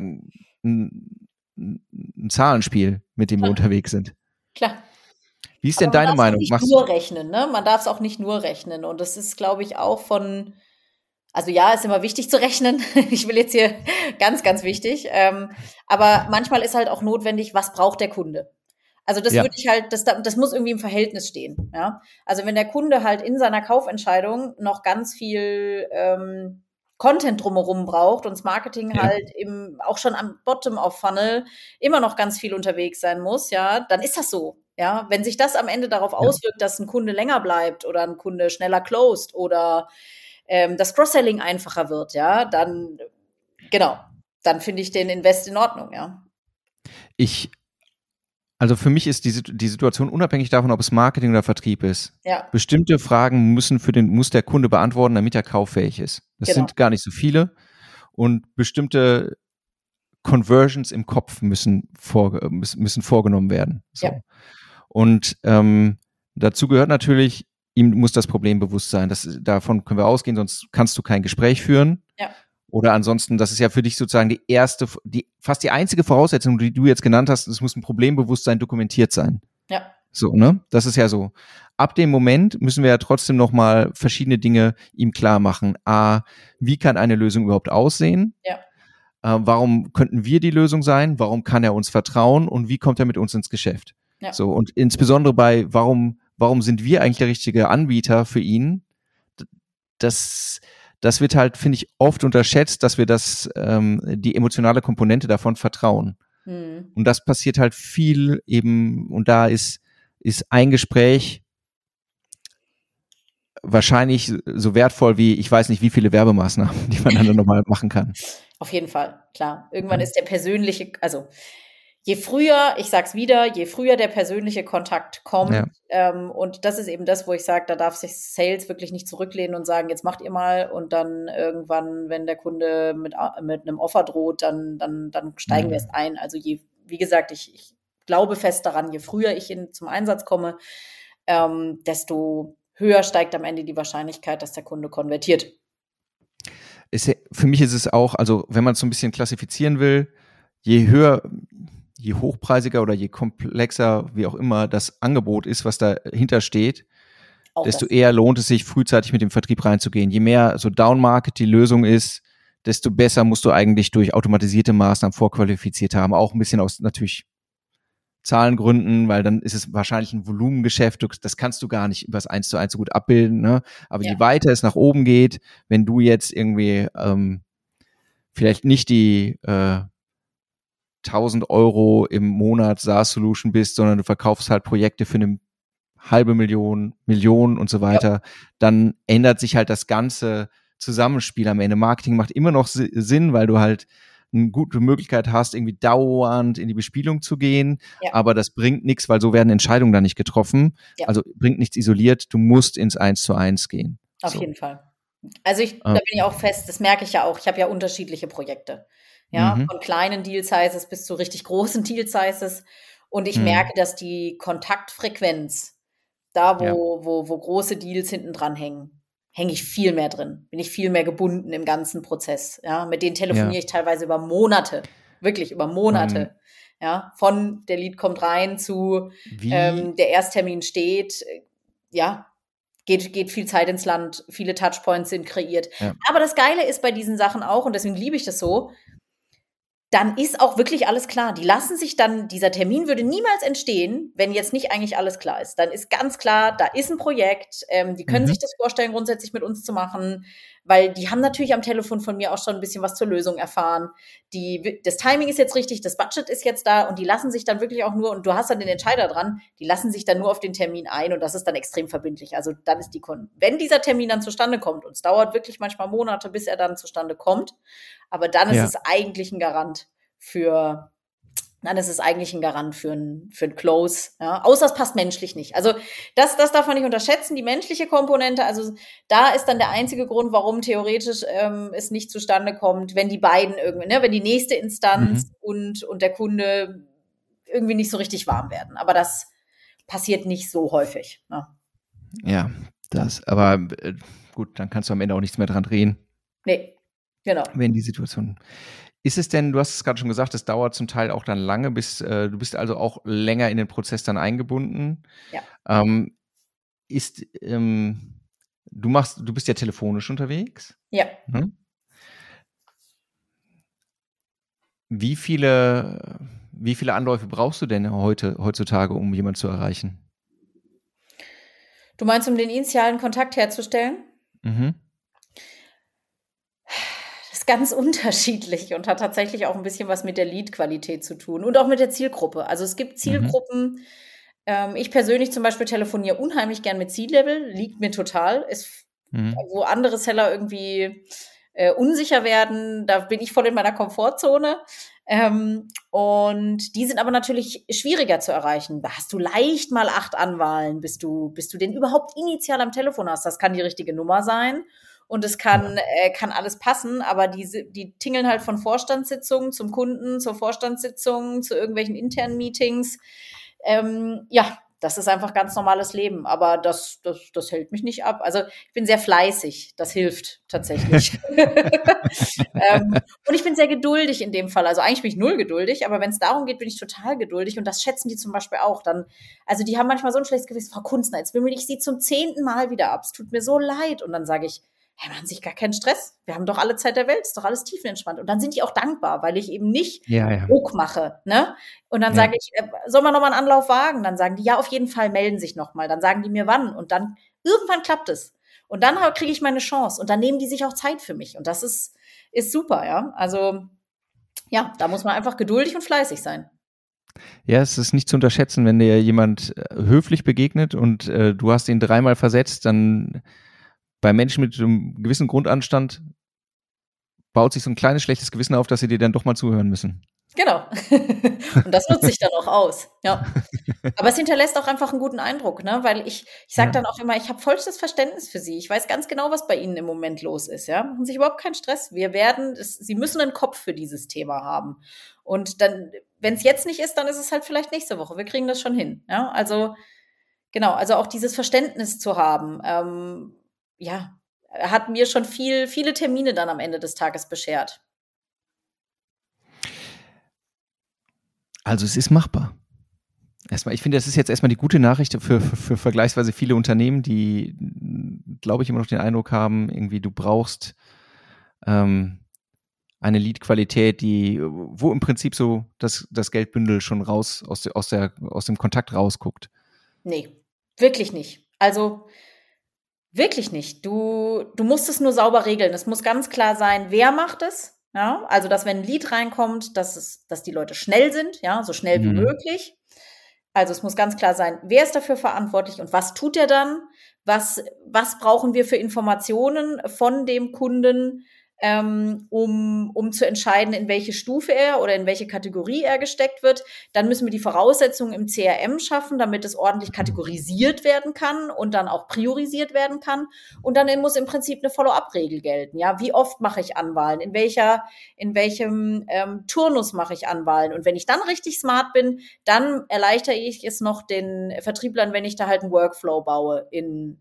ein Zahlenspiel, mit dem wir unterwegs sind. Klar. Wie ist denn deine Meinung? Man darf es nicht nur rechnen, ne? Man darf es auch nicht nur rechnen. Und das ist, glaube ich, auch also ja, ist immer wichtig zu rechnen. Ich will jetzt hier ganz, ganz wichtig. Aber manchmal ist halt auch notwendig, was braucht der Kunde? Also das würde ich halt, das muss irgendwie im Verhältnis stehen. Ja? Also wenn der Kunde halt in seiner Kaufentscheidung noch ganz viel Content drumherum braucht und das Marketing halt auch schon am Bottom of Funnel immer noch ganz viel unterwegs sein muss, dann ist das so. Ja, wenn sich das am Ende darauf auswirkt, dass ein Kunde länger bleibt oder ein Kunde schneller closed oder das Cross-Selling einfacher wird, dann finde ich den Invest in Ordnung, Also für mich ist die Situation unabhängig davon, ob es Marketing oder Vertrieb ist. Ja. Bestimmte Fragen muss der Kunde beantworten, damit er kauffähig ist. Das sind gar nicht so viele und bestimmte Conversions im Kopf müssen vorgenommen werden. So. Ja. Und dazu gehört natürlich, ihm muss das Problem bewusst sein. Davon können wir ausgehen, sonst kannst du kein Gespräch führen. Ja. Oder ansonsten, das ist ja für dich sozusagen fast die einzige Voraussetzung, die du jetzt genannt hast, es muss ein Problembewusstsein dokumentiert sein. Ja. So, ne? Das ist ja so. Ab dem Moment müssen wir ja trotzdem nochmal verschiedene Dinge ihm klar machen. A, wie kann eine Lösung überhaupt aussehen? Ja. Warum könnten wir die Lösung sein? Warum kann er uns vertrauen? Und wie kommt er mit uns ins Geschäft? Ja. So, und insbesondere bei, warum sind wir eigentlich der richtige Anbieter für ihn? Das wird halt, finde ich, oft unterschätzt, dass wir die emotionale Komponente davon vertrauen. Mhm. Und das passiert halt viel eben, und da ist ein Gespräch wahrscheinlich so wertvoll wie, ich weiß nicht, wie viele Werbemaßnahmen, die man dann nochmal machen kann. Auf jeden Fall, klar. Irgendwann ist der persönliche, also je früher, ich sag's wieder, je früher der persönliche Kontakt kommt, und das ist eben das, wo ich sage, da darf sich Sales wirklich nicht zurücklehnen und sagen, jetzt macht ihr mal und dann irgendwann, wenn der Kunde mit einem Offer droht, dann steigen wir erst ein. Also wie gesagt, ich glaube fest daran, je früher ich zum Einsatz komme, desto höher steigt am Ende die Wahrscheinlichkeit, dass der Kunde konvertiert. Für mich ist es auch, also wenn man es so ein bisschen klassifizieren will, je hochpreisiger oder je komplexer, wie auch immer, das Angebot ist, was dahinter steht, desto eher lohnt es sich, frühzeitig mit dem Vertrieb reinzugehen. Je mehr so Down-Market die Lösung ist, desto besser musst du eigentlich durch automatisierte Maßnahmen vorqualifiziert haben. Auch ein bisschen aus natürlich Zahlengründen, weil dann ist es wahrscheinlich ein Volumengeschäft. Das kannst du gar nicht übers 1:1 so gut abbilden. Ne? Aber je weiter es nach oben geht, wenn du jetzt irgendwie vielleicht nicht die 1.000 € im Monat SaaS-Solution bist, sondern du verkaufst halt Projekte für eine 500.000, Millionen und so weiter, dann ändert sich halt das ganze Zusammenspiel am Ende. Marketing macht immer noch Sinn, weil du halt eine gute Möglichkeit hast, irgendwie dauernd in die Bespielung zu gehen, aber das bringt nichts, weil so werden Entscheidungen da nicht getroffen. Also bringt nichts isoliert, du musst ins 1:1 gehen. Auf jeden Fall. Also da bin ich auch fest, das merke ich ja auch, ich habe ja unterschiedliche Projekte. Ja, von kleinen Deal-Sizes bis zu richtig großen Deal-Sizes. Und ich merke, dass die Kontaktfrequenz, da wo große Deals hinten dran hängen, hänge ich viel mehr drin, bin ich viel mehr gebunden im ganzen Prozess. Ja, mit denen telefoniere ich teilweise über Monate, wirklich über Monate. Ja, von der Lead kommt rein zu der Ersttermin steht, geht viel Zeit ins Land, viele Touchpoints sind kreiert. Ja. Aber das Geile ist bei diesen Sachen auch, und deswegen liebe ich das so, dann ist auch wirklich alles klar. Die lassen sich dann, dieser Termin würde niemals entstehen, wenn jetzt nicht eigentlich alles klar ist. Dann ist ganz klar, da ist ein Projekt, die können sich das vorstellen, grundsätzlich mit uns zu machen, weil die haben natürlich am Telefon von mir auch schon ein bisschen was zur Lösung erfahren. Das Timing ist jetzt richtig, das Budget ist jetzt da und die lassen sich dann wirklich auch nur, und du hast dann den Entscheider dran, die lassen sich dann nur auf den Termin ein und das ist dann extrem verbindlich. Also dann ist wenn dieser Termin dann zustande kommt, und es dauert wirklich manchmal Monate, bis er dann zustande kommt, aber dann ist es eigentlich ein Garant für ein Close. Ja? Außer es passt menschlich nicht. Also das darf man nicht unterschätzen, die menschliche Komponente. Also da ist dann der einzige Grund, warum theoretisch es nicht zustande kommt, wenn die beiden irgendwie, wenn die nächste Instanz und der Kunde irgendwie nicht so richtig warm werden. Aber das passiert nicht so häufig. Ne? Ja, aber gut, dann kannst du am Ende auch nichts mehr dran drehen. Nee, genau. Wenn die Situation... Ist es denn, du hast es gerade schon gesagt, es dauert zum Teil auch dann lange, du bist also auch länger in den Prozess dann eingebunden. Ja. Du bist ja telefonisch unterwegs. Ja. Wie viele Anläufe brauchst du denn heutzutage, um jemanden zu erreichen? Du meinst, um den initialen Kontakt herzustellen? Ganz unterschiedlich und hat tatsächlich auch ein bisschen was mit der Lead-Qualität zu tun und auch mit der Zielgruppe. Also es gibt Zielgruppen, ich persönlich zum Beispiel telefoniere unheimlich gern mit C-Level, liegt mir total, wo andere Seller irgendwie unsicher werden, da bin ich voll in meiner Komfortzone. Und die sind aber natürlich schwieriger zu erreichen. Da hast du leicht mal 8 Anwahlen, bis du den überhaupt initial am Telefon hast. Das kann die richtige Nummer sein. Und es kann alles passen, aber die tingeln halt von Vorstandssitzungen zum Kunden, zur Vorstandssitzung, zu irgendwelchen internen Meetings. Das ist einfach ganz normales Leben, aber das hält mich nicht ab. Also ich bin sehr fleißig, das hilft tatsächlich. Und ich bin sehr geduldig in dem Fall. Also eigentlich bin ich 0 geduldig, aber wenn es darum geht, bin ich total geduldig und das schätzen die zum Beispiel auch dann. Also die haben manchmal so ein schlechtes Gewissen, Frau Kunzner, jetzt wimmel ich Sie zum 10. Mal wieder ab. Es tut mir so leid. Und dann sage ich, hey, machen Sie sich gar keinen Stress. Wir haben doch alle Zeit der Welt, ist doch alles tiefenentspannt. Und dann sind die auch dankbar, weil ich eben nicht Druck mache. Ne? Und dann sage ich, soll man nochmal einen Anlauf wagen? Dann sagen die, ja, auf jeden Fall, melden sich nochmal. Dann sagen die mir wann. Und dann, irgendwann klappt es. Und dann kriege ich meine Chance. Und dann nehmen die sich auch Zeit für mich. Und das ist super, ja. Also, ja, da muss man einfach geduldig und fleißig sein. Ja, es ist nicht zu unterschätzen, wenn dir jemand höflich begegnet und du hast ihn 3-mal versetzt, dann bei Menschen mit einem gewissen Grundanstand baut sich so ein kleines schlechtes Gewissen auf, dass sie dir dann doch mal zuhören müssen. Genau. Und das nutze ich dann auch aus. Ja. Aber es hinterlässt auch einfach einen guten Eindruck, ne? Weil ich sage dann auch immer, ich habe vollstes Verständnis für Sie. Ich weiß ganz genau, was bei Ihnen im Moment los ist, ja. Machen Sie sich überhaupt keinen Stress. Sie müssen einen Kopf für dieses Thema haben. Und dann, wenn es jetzt nicht ist, dann ist es halt vielleicht nächste Woche. Wir kriegen das schon hin. Ja, also genau, also auch dieses Verständnis zu haben, ja, hat mir schon viele Termine dann am Ende des Tages beschert. Also es ist machbar. Ich finde, das ist jetzt erstmal die gute Nachricht für vergleichsweise viele Unternehmen, die, glaube ich, immer noch den Eindruck haben, irgendwie du brauchst eine Lead-Qualität, wo im Prinzip so das Geldbündel schon raus aus dem Kontakt rausguckt. Nee, wirklich nicht. Also wirklich nicht. Du musst es nur sauber regeln. Es muss ganz klar sein, wer macht es. Ja, also, dass wenn ein Lied reinkommt, dass die Leute schnell sind, ja, so schnell wie möglich. Also, es muss ganz klar sein, wer ist dafür verantwortlich und was tut er dann? Was brauchen wir für Informationen von dem Kunden, um zu entscheiden, in welche Stufe er oder in welche Kategorie er gesteckt wird. Dann müssen wir die Voraussetzungen im CRM schaffen, damit es ordentlich kategorisiert werden kann und dann auch priorisiert werden kann. Und dann muss im Prinzip eine Follow-up-Regel gelten. Ja, wie oft mache ich Anwahlen? In welchem Turnus mache ich Anwahlen? Und wenn ich dann richtig smart bin, dann erleichtere ich es noch den Vertrieblern, wenn ich da halt einen Workflow baue in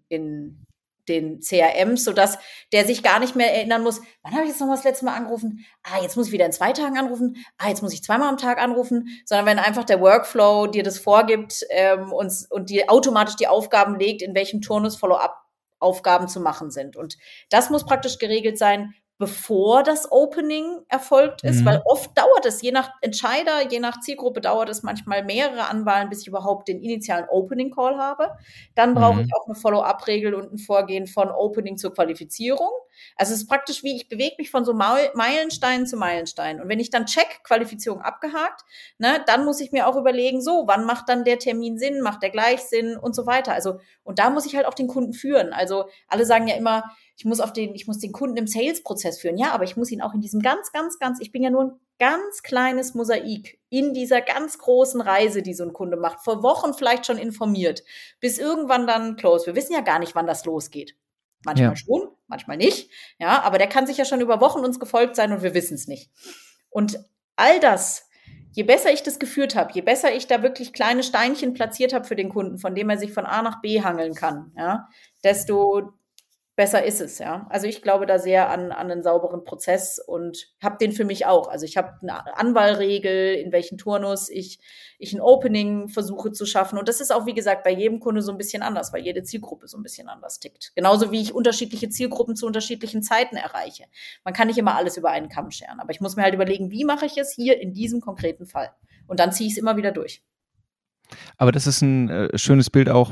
den CRMs, sodass der sich gar nicht mehr erinnern muss, wann habe ich jetzt noch mal das letzte Mal angerufen? Jetzt muss ich wieder in 2 Tagen anrufen. Jetzt muss ich 2-mal am Tag anrufen. Sondern wenn einfach der Workflow dir das vorgibt und dir automatisch die Aufgaben legt, in welchem Turnus Follow-up-Aufgaben zu machen sind. Und das muss praktisch geregelt sein, bevor das Opening erfolgt ist, weil oft dauert es, je nach Entscheider, je nach Zielgruppe dauert es manchmal mehrere Anwahlen, bis ich überhaupt den initialen Opening-Call habe. Dann brauche ich auch eine Follow-up-Regel und ein Vorgehen von Opening zur Qualifizierung. Also es ist praktisch wie, ich bewege mich von so Meilenstein zu Meilenstein. Und wenn ich dann check, Qualifizierung abgehakt, ne, dann muss ich mir auch überlegen, so, wann macht dann der Termin Sinn, macht der gleich Sinn und so weiter. Also, und da muss ich halt auch den Kunden führen. Also alle sagen ja immer, ich muss den Kunden im Sales-Prozess führen. Ja, aber ich muss ihn auch in diesem ich bin ja nur ein ganz kleines Mosaik in dieser ganz großen Reise, die so ein Kunde macht, vor Wochen vielleicht schon informiert, bis irgendwann dann close. Wir wissen ja gar nicht, wann das losgeht. Manchmal schon, manchmal nicht. Ja, aber der kann sich ja schon über Wochen uns gefolgt sein und wir wissen es nicht. Und all das, je besser ich das geführt habe, je besser ich da wirklich kleine Steinchen platziert habe für den Kunden, von dem er sich von A nach B hangeln kann, ja, desto besser ist es, ja. Also ich glaube da sehr an einen sauberen Prozess und habe den für mich auch. Also ich habe eine Anwahlregel, in welchen Turnus ich ein Opening versuche zu schaffen. Und das ist auch, wie gesagt, bei jedem Kunde so ein bisschen anders, weil jede Zielgruppe so ein bisschen anders tickt. Genauso wie ich unterschiedliche Zielgruppen zu unterschiedlichen Zeiten erreiche. Man kann nicht immer alles über einen Kamm scheren, aber ich muss mir halt überlegen, wie mache ich es hier in diesem konkreten Fall? Und dann ziehe ich es immer wieder durch. Aber das ist ein schönes Bild auch,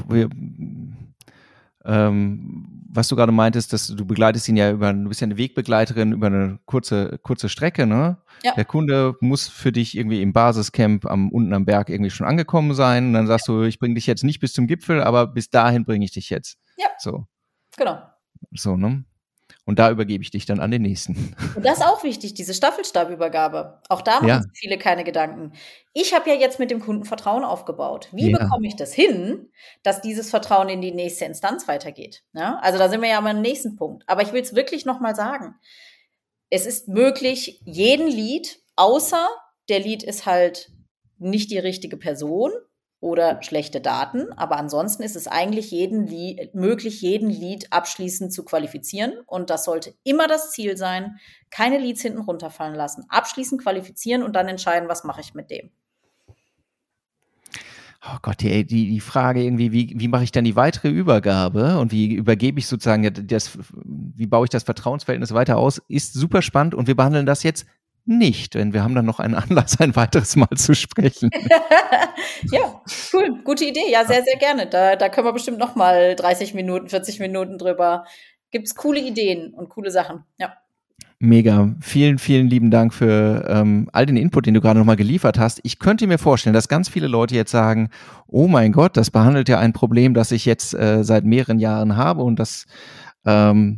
was du gerade meintest, dass du begleitest ihn ja du bist ja eine Wegbegleiterin über eine kurze Strecke, ne? Ja. Der Kunde muss für dich irgendwie im Basiscamp unten am Berg irgendwie schon angekommen sein und dann sagst du, ich bringe dich jetzt nicht bis zum Gipfel, aber bis dahin bringe ich dich jetzt. Ja. So. Genau. So, ne? Und da übergebe ich dich dann an den nächsten. Und das ist auch wichtig, diese Staffelstabübergabe. Auch da machen sich viele keine Gedanken. Ich habe ja jetzt mit dem Kunden Vertrauen aufgebaut. Wie bekomme ich das hin, dass dieses Vertrauen in die nächste Instanz weitergeht? Ja? Also da sind wir ja am nächsten Punkt. Aber ich will es wirklich nochmal sagen. Es ist möglich, jeden Lead, außer der Lead ist halt nicht die richtige Person oder schlechte Daten, aber ansonsten ist es eigentlich möglich, jeden Lead abschließend zu qualifizieren und das sollte immer das Ziel sein, keine Leads hinten runterfallen lassen, abschließend qualifizieren und dann entscheiden, was mache ich mit dem. Oh Gott, die Frage irgendwie, wie mache ich dann die weitere Übergabe und wie übergebe ich sozusagen wie baue ich das Vertrauensverhältnis weiter aus, ist super spannend und wir behandeln das jetzt nicht, denn wir haben dann noch einen Anlass, ein weiteres Mal zu sprechen. Ja, cool, gute Idee. Ja, sehr, sehr gerne. Da können wir bestimmt noch mal 30 Minuten, 40 Minuten drüber. Gibt's coole Ideen und coole Sachen, ja. Mega. Vielen, vielen lieben Dank für all den Input, den du gerade nochmal geliefert hast. Ich könnte mir vorstellen, dass ganz viele Leute jetzt sagen, oh mein Gott, das behandelt ja ein Problem, das ich jetzt seit mehreren Jahren habe und das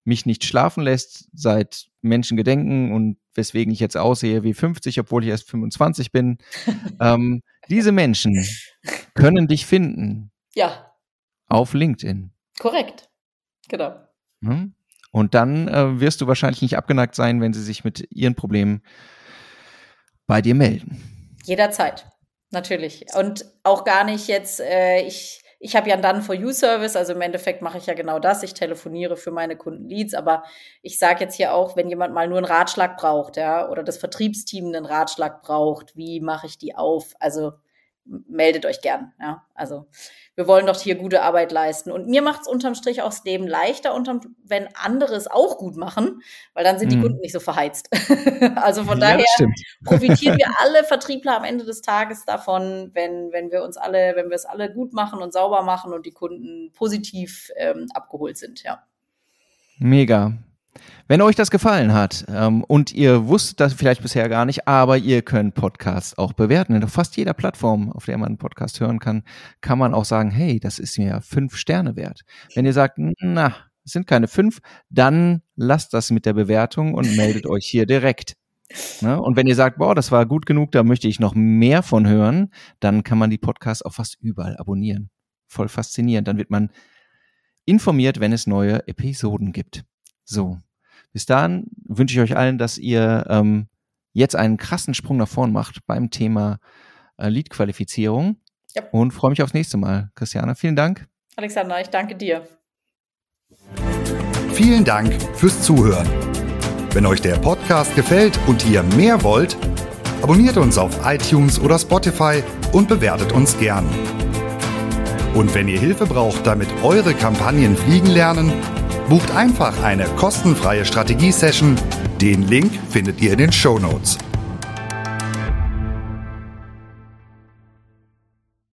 mich nicht schlafen lässt, seit Menschengedenken und weswegen ich jetzt aussehe wie 50, obwohl ich erst 25 bin. Diese Menschen können dich finden. Ja. Auf LinkedIn. Korrekt. Genau. Und dann wirst du wahrscheinlich nicht abgeneigt sein, wenn sie sich mit ihren Problemen bei dir melden. Jederzeit. Natürlich. Und auch gar nicht jetzt, ich habe ja einen Done-for-You-Service, also im Endeffekt mache ich ja genau das. Ich telefoniere für meine Kunden Leads, aber ich sage jetzt hier auch, wenn jemand mal nur einen Ratschlag braucht, ja, oder das Vertriebsteam einen Ratschlag braucht, wie mache ich die auf? Also meldet euch gern, ja. Also wir wollen doch hier gute Arbeit leisten. Und mir macht es unterm Strich auch das Leben leichter, wenn andere es auch gut machen, weil dann sind die Kunden nicht so verheizt. Also von daher profitieren wir alle Vertriebler am Ende des Tages davon, wenn wir es alle gut machen und sauber machen und die Kunden positiv abgeholt sind, ja. Mega. Wenn euch das gefallen hat und ihr wusstet das vielleicht bisher gar nicht, aber ihr könnt Podcasts auch bewerten. Auf fast jeder Plattform, auf der man einen Podcast hören kann, kann man auch sagen, hey, das ist mir 5 Sterne wert. Wenn ihr sagt, es sind keine 5, dann lasst das mit der Bewertung und meldet euch hier direkt. Ne? Und wenn ihr sagt, boah, das war gut genug, da möchte ich noch mehr von hören, dann kann man die Podcasts auch fast überall abonnieren. Voll faszinierend. Dann wird man informiert, wenn es neue Episoden gibt. So, bis dahin wünsche ich euch allen, dass ihr jetzt einen krassen Sprung nach vorn macht beim Thema Lead-Qualifizierung und freue mich aufs nächste Mal. Christiane, vielen Dank. Alexander, ich danke dir. Vielen Dank fürs Zuhören. Wenn euch der Podcast gefällt und ihr mehr wollt, abonniert uns auf iTunes oder Spotify und bewertet uns gern. Und wenn ihr Hilfe braucht, damit eure Kampagnen fliegen lernen, bucht einfach eine kostenfreie Strategie-Session. Den Link findet ihr in den Shownotes.